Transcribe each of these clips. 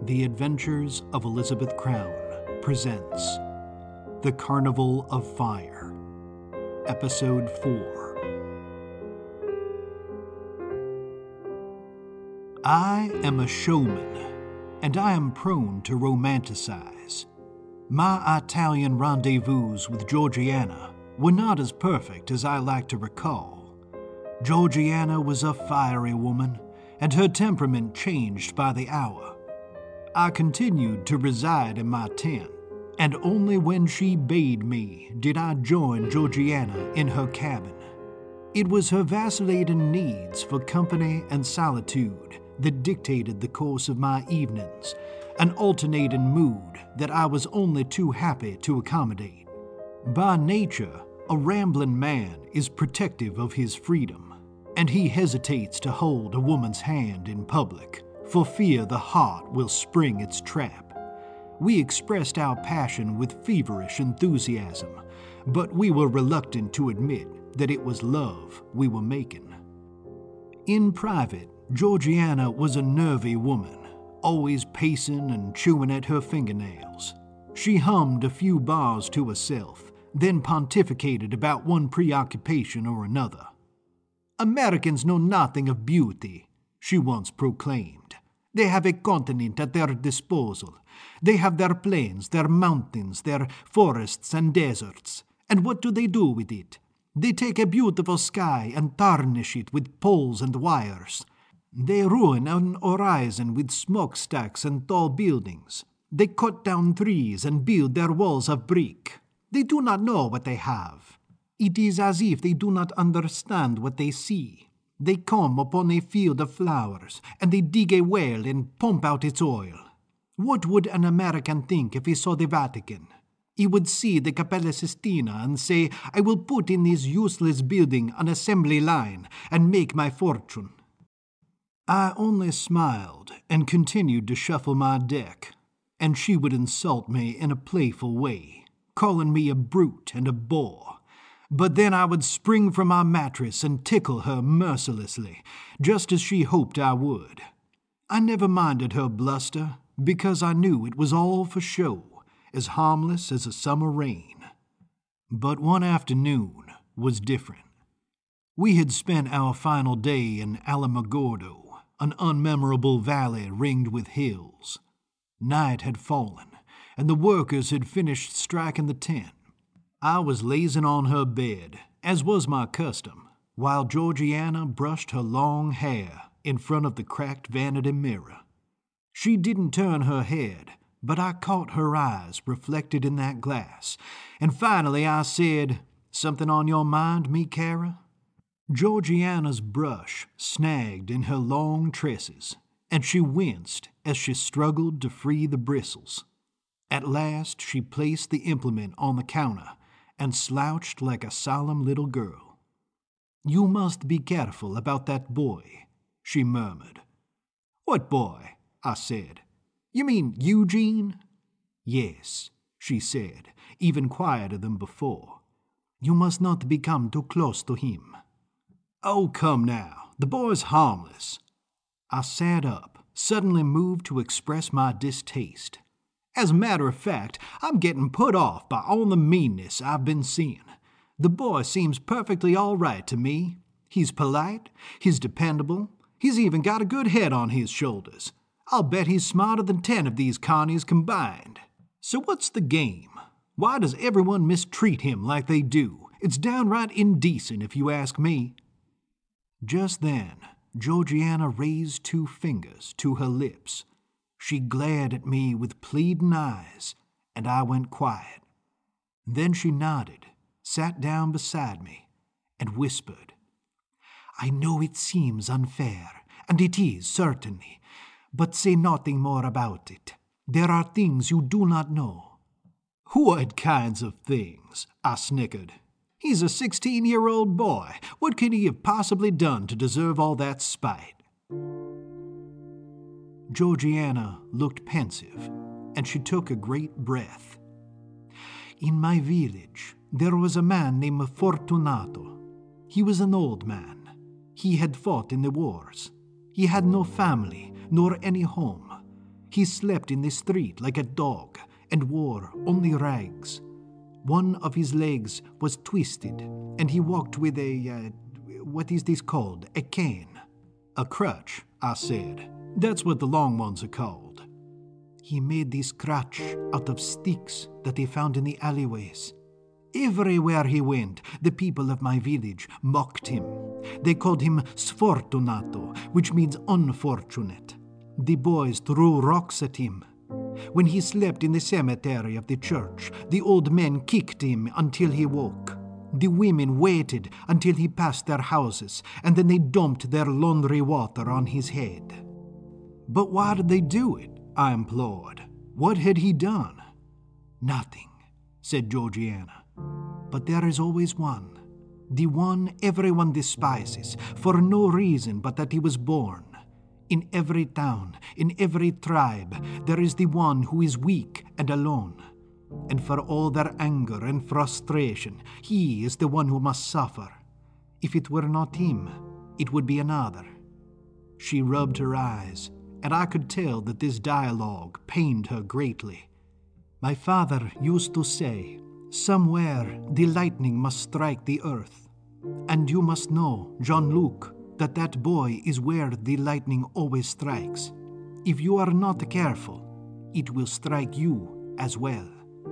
The Adventures of Elizabeth Crown presents The Carnival of Fire, Episode 4. I am a showman, and I am prone to romanticize. My Italian rendezvous with Georgiana were not as perfect as I like to recall. Georgiana was a fiery woman, and her temperament changed by the hour. I continued to reside in my tent, and only when she bade me did I join Georgiana in her cabin. It was her vacillating needs for company and solitude that dictated the course of my evenings, an alternating mood that I was only too happy to accommodate. By nature, a rambling man is protective of his freedom, and he hesitates to hold a woman's hand in public, for fear the heart will spring its trap. We expressed our passion with feverish enthusiasm, but we were reluctant to admit that it was love we were making. In private, Georgiana was a nervy woman, always pacing and chewing at her fingernails. She hummed a few bars to herself, then pontificated about one preoccupation or another. "Americans know nothing of beauty," she once proclaimed. "They have a continent at their disposal. They have their plains, their mountains, their forests and deserts. And what do they do with it? They take a beautiful sky and tarnish it with poles and wires. They ruin an horizon with smokestacks and tall buildings. They cut down trees and build their walls of brick. They do not know what they have. It is as if they do not understand what they see. They come upon a field of flowers, and they dig a well and pump out its oil. What would an American think if he saw the Vatican? He would see the Cappella Sistina and say, 'I will put in this useless building an assembly line and make my fortune.'" I only smiled and continued to shuffle my deck, and she would insult me in a playful way, calling me a brute and a bore. But then I would spring from my mattress and tickle her mercilessly, just as she hoped I would. I never minded her bluster, because I knew it was all for show, as harmless as a summer rain. But one afternoon was different. We had spent our final day in Alamogordo, an unmemorable valley ringed with hills. Night had fallen, and the workers had finished striking the tent. I was lazing on her bed, as was my custom, while Georgiana brushed her long hair in front of the cracked vanity mirror. She didn't turn her head, but I caught her eyes reflected in that glass, and finally I said, "Something on your mind, me Cara?" Georgiana's brush snagged in her long tresses, and she winced as she struggled to free the bristles. At last she placed the implement on the counter and slouched like a solemn little girl. "You must be careful about that boy," she murmured. "What boy?" I said. "You mean Eugene?" "Yes," she said, even quieter than before. "You must not become too close to him." "Oh, come now. The boy's harmless." I sat up, suddenly moved to express my distaste. "As a matter of fact, I'm getting put off by all the meanness I've been seeing. The boy seems perfectly all right to me. He's polite, he's dependable, he's even got a good head on his shoulders. I'll bet he's smarter than 10 of these carnies combined. So what's the game? Why does everyone mistreat him like they do? It's downright indecent, if you ask me." Just then, Georgiana raised 2 fingers to her lips. She glared at me with pleading eyes, and I went quiet. Then she nodded, sat down beside me, and whispered, "I know it seems unfair, and it is, certainly, but say nothing more about it. There are things you do not know." "What kinds of things?" I snickered. "He's a 16-year-old boy. What could he have possibly done to deserve all that spite?" Georgiana looked pensive, and she took a great breath. "In my village, there was a man named Fortunato. He was an old man. He had fought in the wars. He had no family, nor any home. He slept in the street like a dog and wore only rags. One of his legs was twisted, and he walked with what is this called? A cane. A crutch, I said. That's what the long ones are called. He made this crutch out of sticks that he found in the alleyways. Everywhere he went, the people of my village mocked him. They called him Sfortunato, which means unfortunate. The boys threw rocks at him. When he slept in the cemetery of the church, the old men kicked him until he woke. The women waited until he passed their houses, and then they dumped their laundry water on his head. But why did they do it? I implored. What had he done? Nothing, said Georgiana. But there is always one. The one everyone despises, for no reason but that he was born. In every town, in every tribe, there is the one who is weak and alone. And for all their anger and frustration, he is the one who must suffer. If it were not him, it would be another. She rubbed her eyes, and I could tell that this dialogue pained her greatly. My father used to say, "Somewhere the lightning must strike the earth. And you must know, Jean-Luc, that boy is where the lightning always strikes. If you are not careful, it will strike you as well."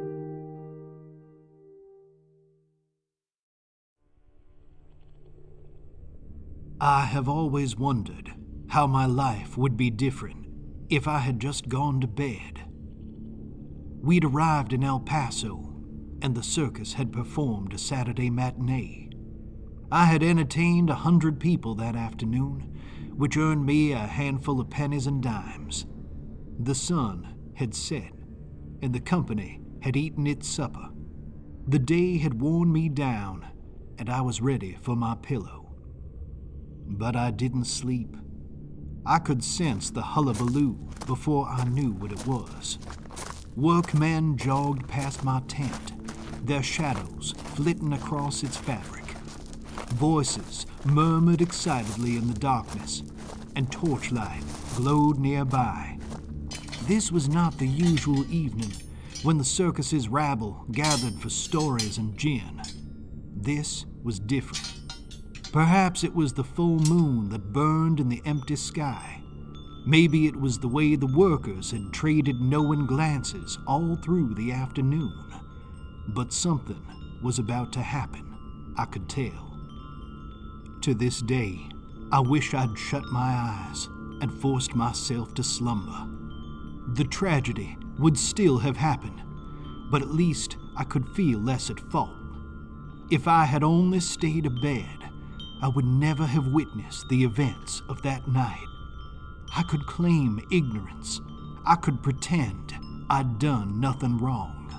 I have always wondered how my life would be different if I had just gone to bed. We'd arrived in El Paso, and the circus had performed a Saturday matinee. I had entertained 100 people that afternoon, which earned me a handful of pennies and dimes. The sun had set, and the company had eaten its supper. The day had worn me down, and I was ready for my pillow. But I didn't sleep. I could sense the hullabaloo before I knew what it was. Workmen jogged past my tent, their shadows flitting across its fabric. Voices murmured excitedly in the darkness, and torchlight glowed nearby. This was not the usual evening when the circus's rabble gathered for stories and gin. This was different. Perhaps it was the full moon that burned in the empty sky. Maybe it was the way the workers had traded knowing glances all through the afternoon. But something was about to happen, I could tell. To this day, I wish I'd shut my eyes and forced myself to slumber. The tragedy would still have happened, but at least I could feel less at fault. If I had only stayed abed, I would never have witnessed the events of that night. I could claim ignorance. I could pretend I'd done nothing wrong.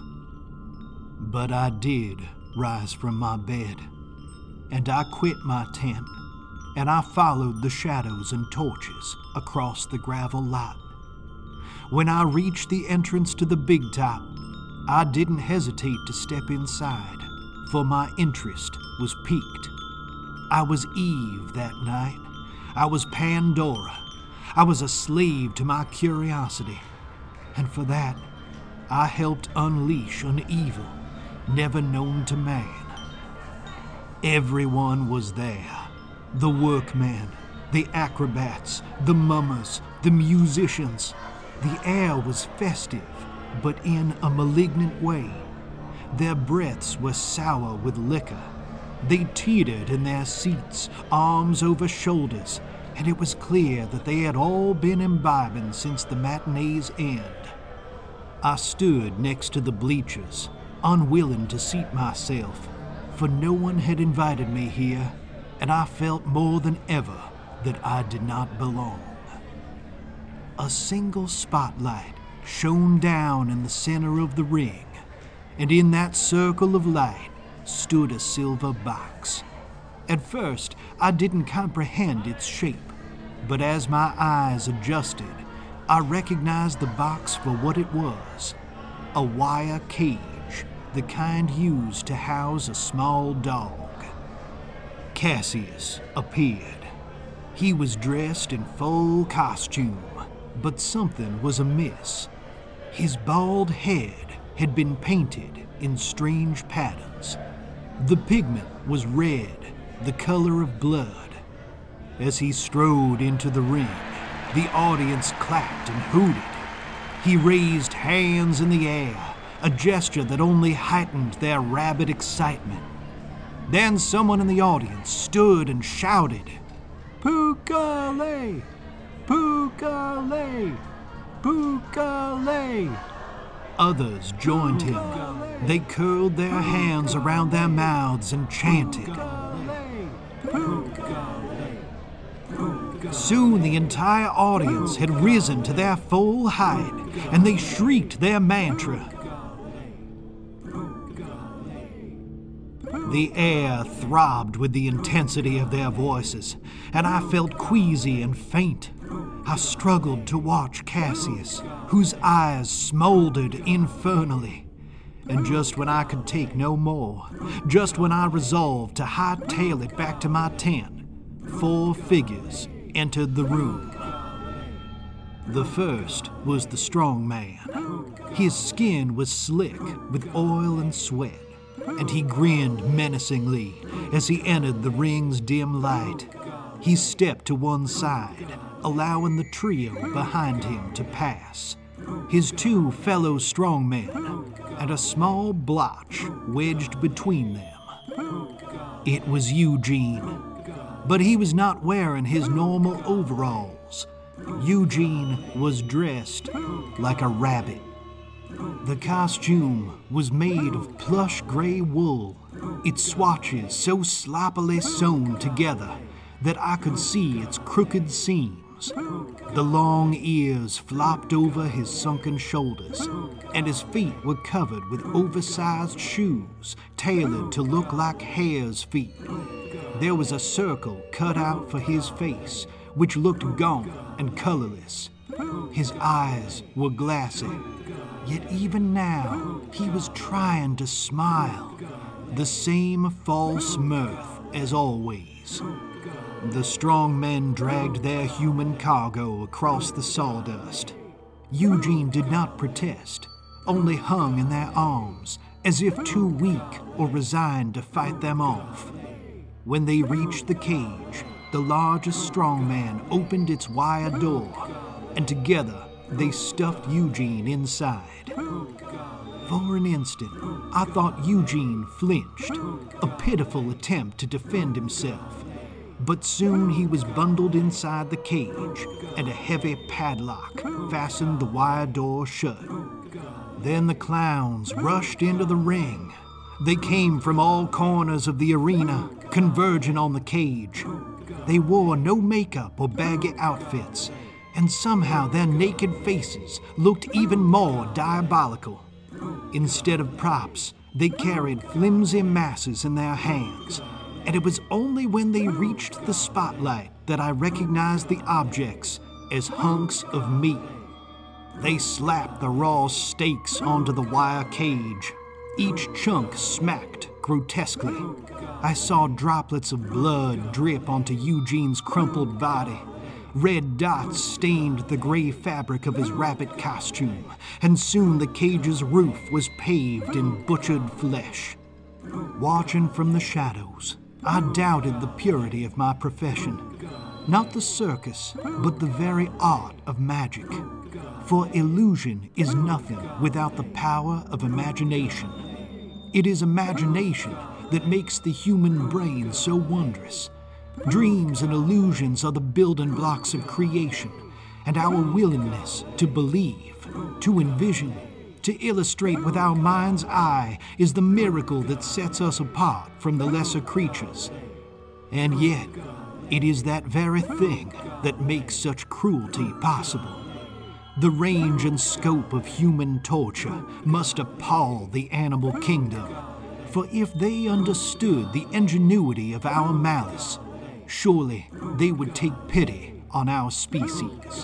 But I did rise from my bed, and I quit my tent, and I followed the shadows and torches across the gravel lot. When I reached the entrance to the big top, I didn't hesitate to step inside, for my interest was piqued. I was Eve that night. I was Pandora. I was a slave to my curiosity. And for that, I helped unleash an evil never known to man. Everyone was there. The workmen, the acrobats, the mummers, the musicians. The air was festive, but in a malignant way. Their breaths were sour with liquor. They teetered in their seats, arms over shoulders, and it was clear that they had all been imbibing since the matinee's end. I stood next to the bleachers, unwilling to seat myself, for no one had invited me here, and I felt more than ever that I did not belong. A single spotlight shone down in the center of the ring, and in that circle of light stood a silver box. At first, I didn't comprehend its shape, but as my eyes adjusted, I recognized the box for what it was, a wire cage, the kind used to house a small dog. Cassius appeared. He was dressed in full costume, But something was amiss. His bald head had been painted in strange patterns. The pigment was red, the color of blood. As he strode into the ring, the audience clapped and hooted. He raised hands in the air, a gesture that only heightened their rabid excitement. Then someone in the audience stood and shouted, "Pukale! Pukale! Pukale!" Others joined him. They curled their hands around their mouths and chanted. Soon the entire audience had risen to their full height, and they shrieked their mantra. The air throbbed with the intensity of their voices, and I felt queasy and faint. I struggled to watch Cassius, whose eyes smoldered infernally. And just when I could take no more, just when I resolved to hightail it back to my tent, 4 figures entered the room. The first was the strong man. His skin was slick with oil and sweat, and he grinned menacingly as he entered the ring's dim light. He stepped to one side, allowing the trio behind him to pass. His 2 fellow strongmen, and a small blotch wedged between them. It was Eugene, but he was not wearing his normal overalls. Eugene was dressed like a rabbit. The costume was made of plush gray wool, its swatches so sloppily sewn together that I could see its crooked seams. The long ears flopped over his sunken shoulders, and his feet were covered with oversized shoes tailored to look like hare's feet. There was a circle cut out for his face, which looked gaunt and colorless. His eyes were glassy, yet even now he was trying to smile, the same false mirth as always. The strong men dragged their human cargo across the sawdust. Eugene did not protest, only hung in their arms, as if too weak or resigned to fight them off. When they reached the cage, the largest strong man opened its wire door, and together they stuffed Eugene inside. For an instant, I thought Eugene flinched, a pitiful attempt to defend himself. But soon he was bundled inside the cage, and a heavy padlock fastened the wire door shut. Then the clowns rushed into the ring. They came from all corners of the arena, converging on the cage. They wore no makeup or baggy outfits, and somehow their naked faces looked even more diabolical. Instead of props, they carried flimsy masses in their hands, and it was only when they reached the spotlight that I recognized the objects as hunks of meat. They slapped the raw steaks onto the wire cage. Each chunk smacked grotesquely. I saw droplets of blood drip onto Eugene's crumpled body. Red dots stained the gray fabric of his rabbit costume, and soon the cage's roof was paved in butchered flesh. Watching from the shadows, I doubted the purity of my profession. Not the circus, but the very art of magic. For illusion is nothing without the power of imagination. It is imagination that makes the human brain so wondrous. Dreams and illusions are the building blocks of creation, and our willingness to believe, to envision, to illustrate with our mind's eye is the miracle that sets us apart from the lesser creatures. And yet, it is that very thing that makes such cruelty possible. The range and scope of human torture must appall the animal kingdom, for if they understood the ingenuity of our malice, surely they would take pity on our species.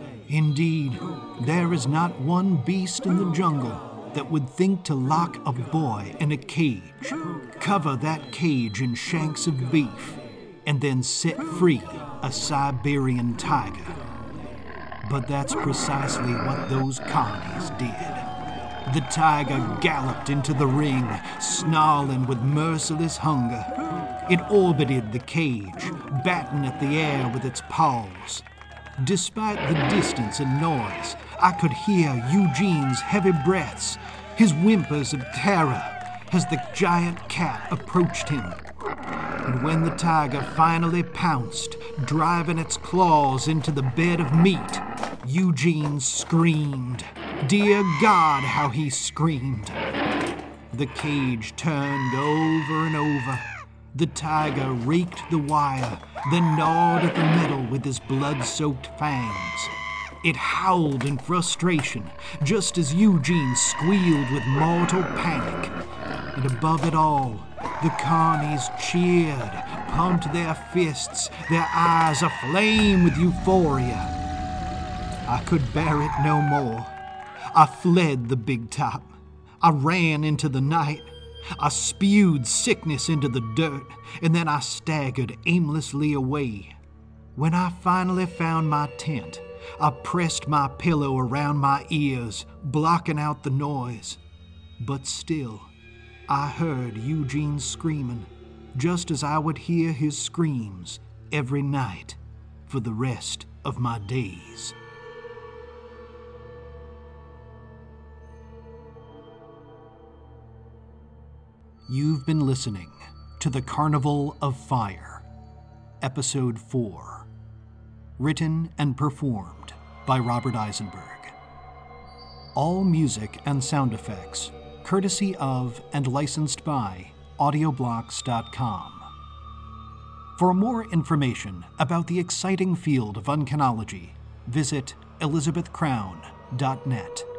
Indeed, there is not one beast in the jungle that would think to lock a boy in a cage, cover that cage in shanks of beef, and then set free a Siberian tiger. But that's precisely what those carnies did. The tiger galloped into the ring, snarling with merciless hunger. It orbited the cage, batting at the air with its paws. Despite the distance and noise, I could hear Eugene's heavy breaths, his whimpers of terror, as the giant cat approached him. And when the tiger finally pounced, driving its claws into the bed of meat, Eugene screamed. Dear God, how he screamed. The cage turned over and over. The tiger raked the wire, then gnawed at the metal with his blood-soaked fangs. It howled in frustration, just as Eugene squealed with mortal panic. And above it all, the carnies cheered, pumped their fists, their eyes aflame with euphoria. I could bear it no more. I fled the big top. I ran into the night. I spewed sickness into the dirt, and then I staggered aimlessly away. When I finally found my tent, I pressed my pillow around my ears, blocking out the noise. But still, I heard Eugene screaming, just as I would hear his screams every night for the rest of my days. You've been listening to The Carnival of Fire, Episode 4, written and performed by Robert Eisenberg. All music and sound effects courtesy of and licensed by Audioblocks.com. For more information about the exciting field of uncanology, visit elizabethcrown.net.